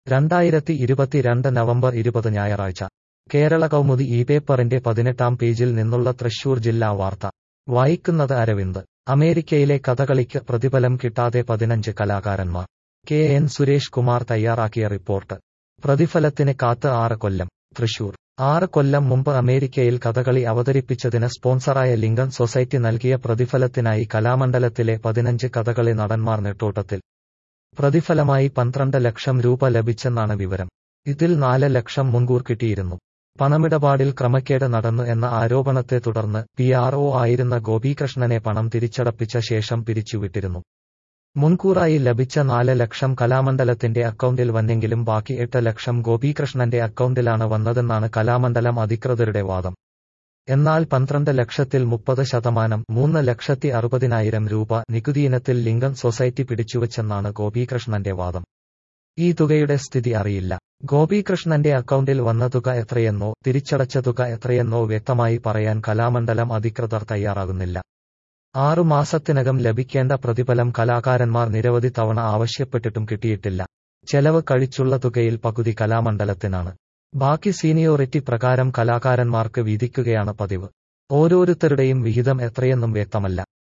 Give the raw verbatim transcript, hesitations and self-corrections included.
രണ്ടായിരത്തി ഇരുപത്തിരണ്ട് നവംബർ ഇരുപത് ഞായറാഴ്ച കേരള കൗമുദി ഈ പേപ്പറിന്റെ പതിനെട്ടാം പേജിൽ നിന്നുള്ള തൃശൂർ ജില്ലാ വാർത്ത വായിക്കുന്നത് അരവിന്ദ്. അമേരിക്കയിലെ കഥകളിക്ക് പ്രതിഫലം കിട്ടാതെ പതിനഞ്ച് കലാകാരന്മാർ. കെ എൻ സുരേഷ് കുമാർ തയ്യാറാക്കിയ റിപ്പോർട്ട്. പ്രതിഫലത്തിന് കാത്ത് ആറ് കൊല്ലം. തൃശൂർ. ആറ് കൊല്ലം മുമ്പ് അമേരിക്കയിൽ കഥകളി അവതരിപ്പിച്ചതിന് സ്പോൺസറായ ലിങ്കൺ സൊസൈറ്റി നൽകിയ പ്രതിഫലത്തിനായി കലാമണ്ഡലത്തിലെ പതിനഞ്ച് കഥകളി നടന്മാർ നെട്ടോട്ടത്തിൽ. പ്രതിഫലമായി പന്ത്രണ്ട് ലക്ഷം രൂപ ലഭിച്ചെന്നാണ് വിവരം. ഇതിൽ നാല് ലക്ഷം മുൻകൂർ കിട്ടിയിരുന്നു. പണമിടപാടിൽ ക്രമക്കേട് നടന്നു എന്ന ആരോപണത്തെ തുടർന്ന് പി ആർ ഒ ആയിരുന്ന ഗോപികൃഷ്ണനെ പണം തിരിച്ചടപ്പിച്ച ശേഷം പിരിച്ചുവിട്ടിരുന്നു. മുൻകൂറായി ലഭിച്ച നാല് ലക്ഷം കലാമണ്ഡലത്തിന്റെ അക്കൗണ്ടിൽ വന്നെങ്കിലും ബാക്കി എട്ട് ലക്ഷം ഗോപികൃഷ്ണന്റെ അക്കൗണ്ടിലാണ് വന്നതെന്നാണ് കലാമണ്ഡലം അധികൃതരുടെ വാദം. എന്നാൽ പന്ത്രണ്ട് ലക്ഷത്തിൽ മുപ്പത് ശതമാനം മൂന്ന് ലക്ഷത്തി അറുപതിനായിരം രൂപ നികുതിയിനത്തിൽ ലിങ്കൺ സൊസൈറ്റി പിടിച്ചുവെച്ചെന്നാണ് ഗോപികൃഷ്ണന്റെ വാദം. ഈ തുകയുടെ സ്ഥിതി അറിയില്ല. ഗോപികൃഷ്ണന്റെ അക്കൗണ്ടിൽ വന്ന തുക എത്രയെന്നോ തിരിച്ചടച്ച തുക എത്രയെന്നോ വ്യക്തമായി പറയാൻ കലാമണ്ഡലം അധികൃതർ തയ്യാറാകുന്നില്ല. ആറു മാസത്തിനകം ലഭിക്കേണ്ട പ്രതിഫലം കലാകാരന്മാർ നിരവധി തവണ ആവശ്യപ്പെട്ടിട്ടും കിട്ടിയിട്ടില്ല. ചെലവ് കഴിച്ചുള്ള തുകയിൽ പകുതി കലാമണ്ഡലത്തിനാണ്. ബാക്കി സീനിയോറിറ്റി പ്രകാരം കലാകാരന്മാർക്ക് വീതിക്കുകയാണ് പതിവ്. ഓരോരുത്തരുടെയും വിഹിതം എത്രയെന്നും വ്യക്തമല്ല.